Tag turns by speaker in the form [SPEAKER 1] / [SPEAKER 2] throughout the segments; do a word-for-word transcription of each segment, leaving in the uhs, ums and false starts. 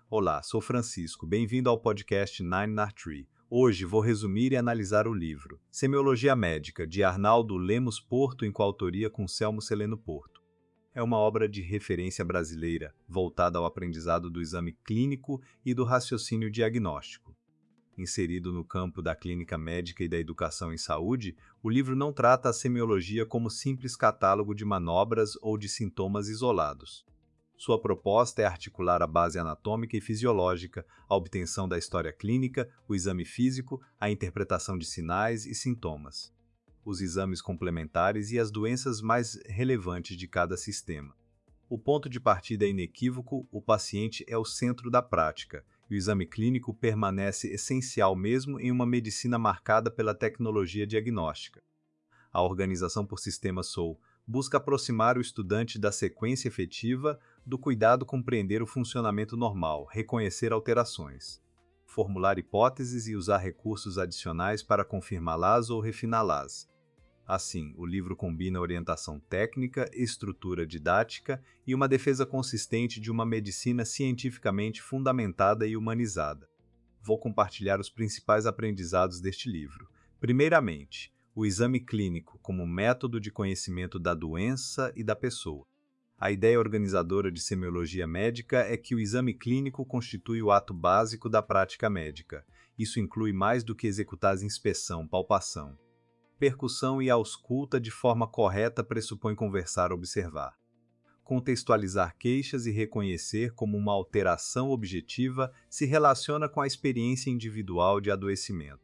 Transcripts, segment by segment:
[SPEAKER 1] Olá, sou Francisco. Bem-vindo ao podcast Nine Nar Tree. Hoje vou resumir e analisar o livro Semiologia Médica, de Arnaldo Lemos Porto, em coautoria com Selmo Celeno Porto. É uma obra de referência brasileira, voltada ao aprendizado do exame clínico e do raciocínio diagnóstico. Inserido no campo da clínica médica e da educação em saúde, o livro não trata a semiologia como simples catálogo de manobras ou de sintomas isolados. Sua proposta é articular a base anatômica e fisiológica, a obtenção da história clínica, o exame físico, a interpretação de sinais e sintomas, os exames complementares e as doenças mais relevantes de cada sistema. O ponto de partida é inequívoco: o paciente é o centro da prática, e o exame clínico permanece essencial mesmo em uma medicina marcada pela tecnologia diagnóstica. A organização por sistema S O U busca aproximar o estudante da sequência efetiva, do cuidado compreender o funcionamento normal, reconhecer alterações, formular hipóteses e usar recursos adicionais para confirmá-las ou refiná-las. Assim, o livro combina orientação técnica, estrutura didática e uma defesa consistente de uma medicina cientificamente fundamentada e humanizada. Vou compartilhar os principais aprendizados deste livro. Primeiramente, o exame clínico como método de conhecimento da doença e da pessoa. A ideia organizadora de semiologia médica é que o exame clínico constitui o ato básico da prática médica. Isso inclui mais do que executar a inspeção, palpação. Percussão e ausculta de forma correta pressupõe conversar, observar. Contextualizar queixas e reconhecer como uma alteração objetiva se relaciona com a experiência individual de adoecimento.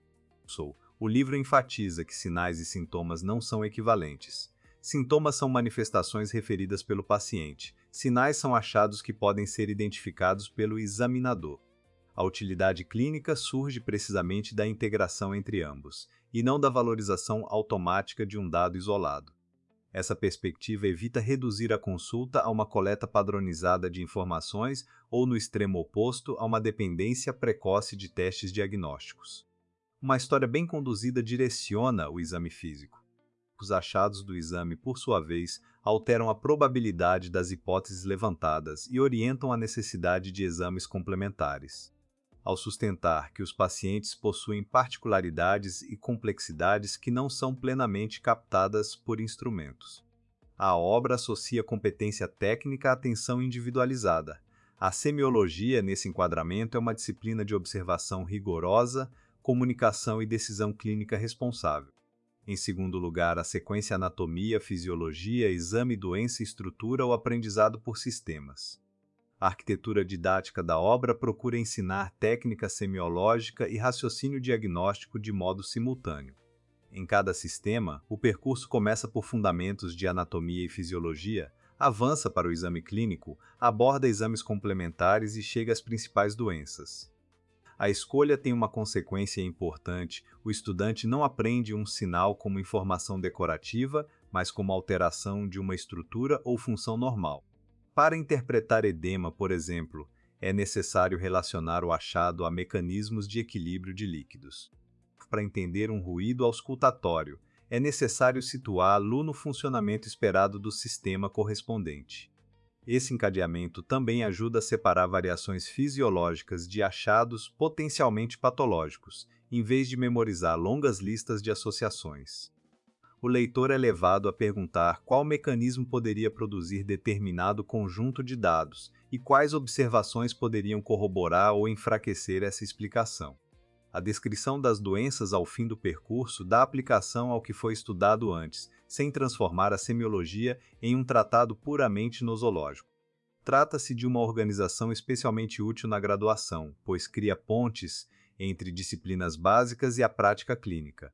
[SPEAKER 1] O livro enfatiza que sinais e sintomas não são equivalentes. Sintomas são manifestações referidas pelo paciente. Sinais são achados que podem ser identificados pelo examinador. A utilidade clínica surge precisamente da integração entre ambos, e não da valorização automática de um dado isolado. Essa perspectiva evita reduzir a consulta a uma coleta padronizada de informações ou, no extremo oposto, a uma dependência precoce de testes diagnósticos. Uma história bem conduzida direciona o exame físico. Os achados do exame, por sua vez, alteram a probabilidade das hipóteses levantadas e orientam a necessidade de exames complementares. Ao sustentar que os pacientes possuem particularidades e complexidades que não são plenamente captadas por instrumentos. A obra associa competência técnica à atenção individualizada. A semiologia, nesse enquadramento, é uma disciplina de observação rigorosa, comunicação e decisão clínica responsável. Em segundo lugar, a sequência anatomia, fisiologia, exame, doença e estrutura ou aprendizado por sistemas. A arquitetura didática da obra procura ensinar técnica semiológica e raciocínio diagnóstico de modo simultâneo. Em cada sistema, o percurso começa por fundamentos de anatomia e fisiologia, avança para o exame clínico, aborda exames complementares e chega às principais doenças. A escolha tem uma consequência importante: o estudante não aprende um sinal como informação decorativa, mas como alteração de uma estrutura ou função normal. Para interpretar edema, por exemplo, é necessário relacionar o achado a mecanismos de equilíbrio de líquidos. Para entender um ruído auscultatório, é necessário situá-lo no funcionamento esperado do sistema correspondente. Esse encadeamento também ajuda a separar variações fisiológicas de achados potencialmente patológicos, em vez de memorizar longas listas de associações. O leitor é levado a perguntar qual mecanismo poderia produzir determinado conjunto de dados e quais observações poderiam corroborar ou enfraquecer essa explicação. A descrição das doenças ao fim do percurso dá aplicação ao que foi estudado antes, sem transformar a semiologia em um tratado puramente nosológico. Trata-se de uma organização especialmente útil na graduação, pois cria pontes entre disciplinas básicas e a prática clínica.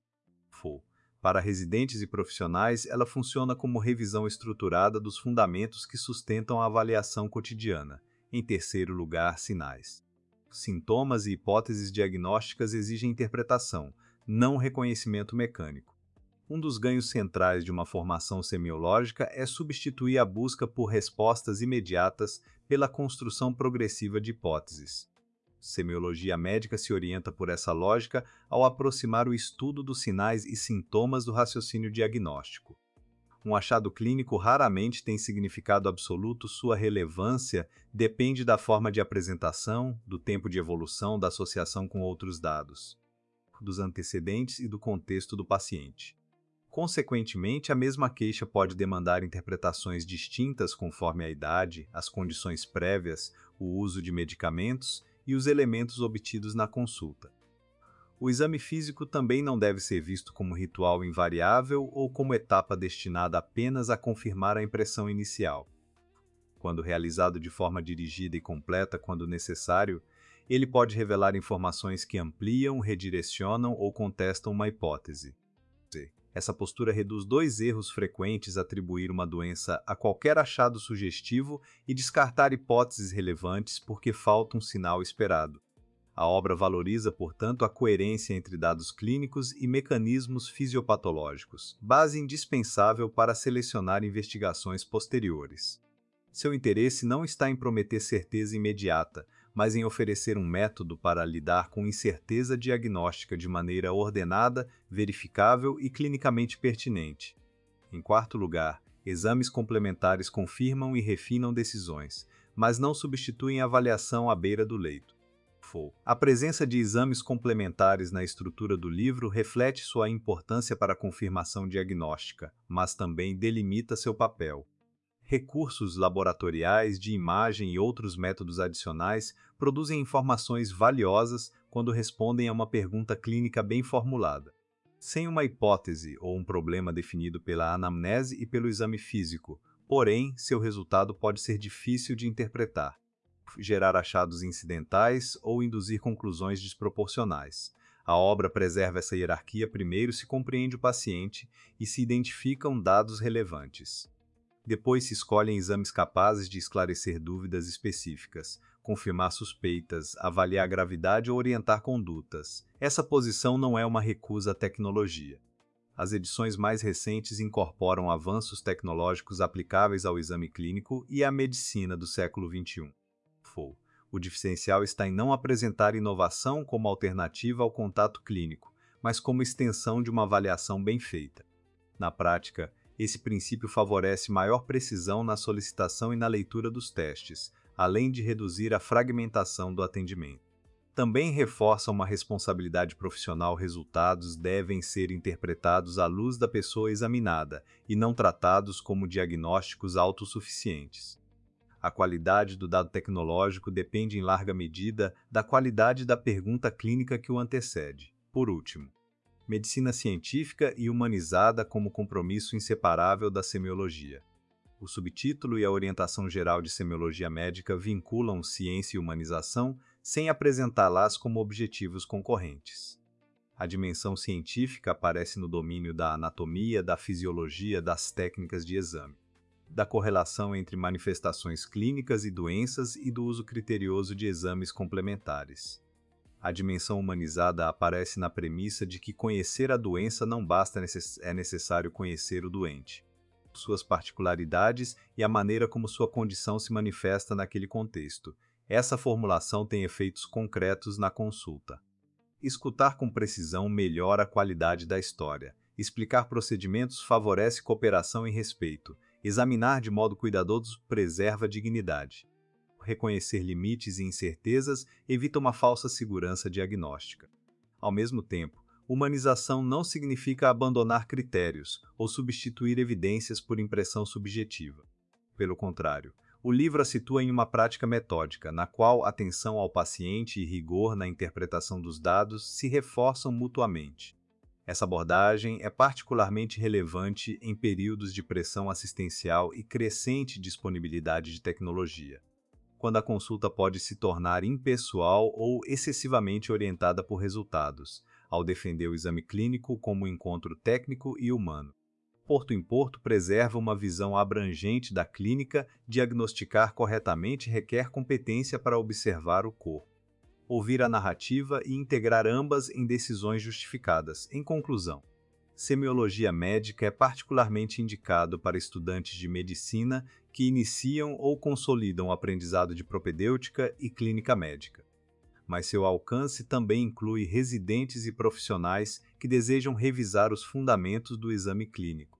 [SPEAKER 1] Para residentes e profissionais, ela funciona como revisão estruturada dos fundamentos que sustentam a avaliação cotidiana. Em terceiro lugar, sinais. Sintomas e hipóteses diagnósticas exigem interpretação, não reconhecimento mecânico. Um dos ganhos centrais de uma formação semiológica é substituir a busca por respostas imediatas pela construção progressiva de hipóteses. Semiologia médica se orienta por essa lógica ao aproximar o estudo dos sinais e sintomas do raciocínio diagnóstico. Um achado clínico raramente tem significado absoluto, sua relevância depende da forma de apresentação, do tempo de evolução, da associação com outros dados, dos antecedentes e do contexto do paciente. Consequentemente, a mesma queixa pode demandar interpretações distintas conforme a idade, as condições prévias, o uso de medicamentos e os elementos obtidos na consulta. O exame físico também não deve ser visto como ritual invariável ou como etapa destinada apenas a confirmar a impressão inicial. Quando realizado de forma dirigida e completa quando necessário, ele pode revelar informações que ampliam, redirecionam ou contestam uma hipótese. Essa postura reduz dois erros frequentes: atribuir uma doença a qualquer achado sugestivo e descartar hipóteses relevantes porque falta um sinal esperado. A obra valoriza, portanto, a coerência entre dados clínicos e mecanismos fisiopatológicos, base indispensável para selecionar investigações posteriores. Seu interesse não está em prometer certeza imediata, mas em oferecer um método para lidar com incerteza diagnóstica de maneira ordenada, verificável e clinicamente pertinente. Em quarto lugar, exames complementares confirmam e refinam decisões, mas não substituem a avaliação à beira do leito. A presença de exames complementares na estrutura do livro reflete sua importância para a confirmação diagnóstica, mas também delimita seu papel. Recursos laboratoriais, de imagem e outros métodos adicionais produzem informações valiosas quando respondem a uma pergunta clínica bem formulada. Sem uma hipótese ou um problema definido pela anamnese e pelo exame físico, porém, seu resultado pode ser difícil de interpretar, gerar achados incidentais ou induzir conclusões desproporcionais. A obra preserva essa hierarquia. Primeiro se compreende o paciente e se identificam dados relevantes. Depois se escolhem exames capazes de esclarecer dúvidas específicas, confirmar suspeitas, avaliar gravidade ou orientar condutas. Essa posição não é uma recusa à tecnologia. As edições mais recentes incorporam avanços tecnológicos aplicáveis ao exame clínico e à medicina do século vinte e um. O diferencial está em não apresentar inovação como alternativa ao contato clínico, mas como extensão de uma avaliação bem feita. Na prática, esse princípio favorece maior precisão na solicitação e na leitura dos testes, além de reduzir a fragmentação do atendimento. Também reforça uma responsabilidade profissional. Resultados devem ser interpretados à luz da pessoa examinada e não tratados como diagnósticos autossuficientes. A qualidade do dado tecnológico depende em larga medida da qualidade da pergunta clínica que o antecede. Por último, medicina científica e humanizada como compromisso inseparável da semiologia. O subtítulo e a orientação geral de semiologia médica vinculam ciência e humanização sem apresentá-las como objetivos concorrentes. A dimensão científica aparece no domínio da anatomia, da fisiologia, das técnicas de exame, da correlação entre manifestações clínicas e doenças e do uso criterioso de exames complementares. A dimensão humanizada aparece na premissa de que conhecer a doença não basta, é necessário conhecer o doente, suas particularidades e a maneira como sua condição se manifesta naquele contexto. Essa formulação tem efeitos concretos na consulta. Escutar com precisão melhora a qualidade da história. Explicar procedimentos favorece cooperação e respeito. Examinar de modo cuidadoso preserva a dignidade. Reconhecer limites e incertezas evita uma falsa segurança diagnóstica. Ao mesmo tempo, humanização não significa abandonar critérios ou substituir evidências por impressão subjetiva. Pelo contrário, o livro a situa em uma prática metódica, na qual atenção ao paciente e rigor na interpretação dos dados se reforçam mutuamente. Essa abordagem é particularmente relevante em períodos de pressão assistencial e crescente disponibilidade de tecnologia, quando a consulta pode se tornar impessoal ou excessivamente orientada por resultados, ao defender o exame clínico como um encontro técnico e humano. Porto em Porto preserva uma visão abrangente da clínica. Diagnosticar corretamente requer competência para observar o corpo, ouvir a narrativa e integrar ambas em decisões justificadas. Em conclusão, semiologia médica é particularmente indicado para estudantes de medicina que iniciam ou consolidam o aprendizado de propedêutica e clínica médica. Mas seu alcance também inclui residentes e profissionais que desejam revisar os fundamentos do exame clínico.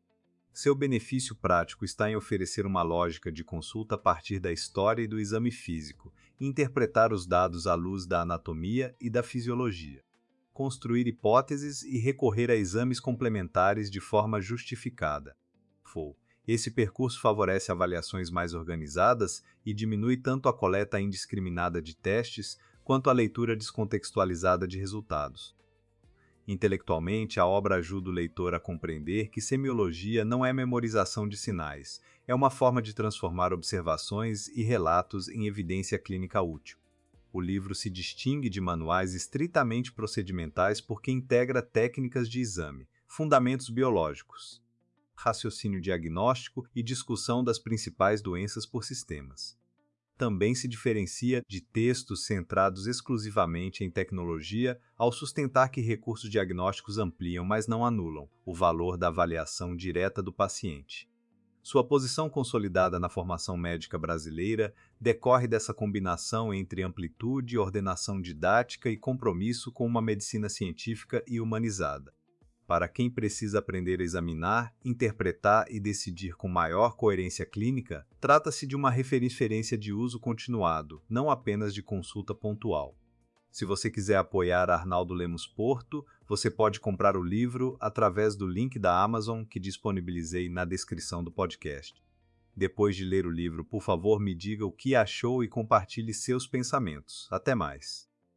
[SPEAKER 1] Seu benefício prático está em oferecer uma lógica de consulta a partir da história e do exame físico, e interpretar os dados à luz da anatomia e da fisiologia, construir hipóteses e recorrer a exames complementares de forma justificada. F O. Esse percurso favorece avaliações mais organizadas e diminui tanto a coleta indiscriminada de testes quanto a leitura descontextualizada de resultados. Intelectualmente, a obra ajuda o leitor a compreender que semiologia não é memorização de sinais, é uma forma de transformar observações e relatos em evidência clínica útil. O livro se distingue de manuais estritamente procedimentais porque integra técnicas de exame, fundamentos biológicos, raciocínio diagnóstico e discussão das principais doenças por sistemas. Também se diferencia de textos centrados exclusivamente em tecnologia ao sustentar que recursos diagnósticos ampliam, mas não anulam, o valor da avaliação direta do paciente. Sua posição consolidada na formação médica brasileira decorre dessa combinação entre amplitude, ordenação didática e compromisso com uma medicina científica e humanizada. Para quem precisa aprender a examinar, interpretar e decidir com maior coerência clínica, trata-se de uma referência de uso continuado, não apenas de consulta pontual. Se você quiser apoiar Arnaldo Lemos Porto, você pode comprar o livro através do link da Amazon que disponibilizei na descrição do podcast. Depois de ler o livro, por favor, me diga o que achou e compartilhe seus pensamentos. Até mais!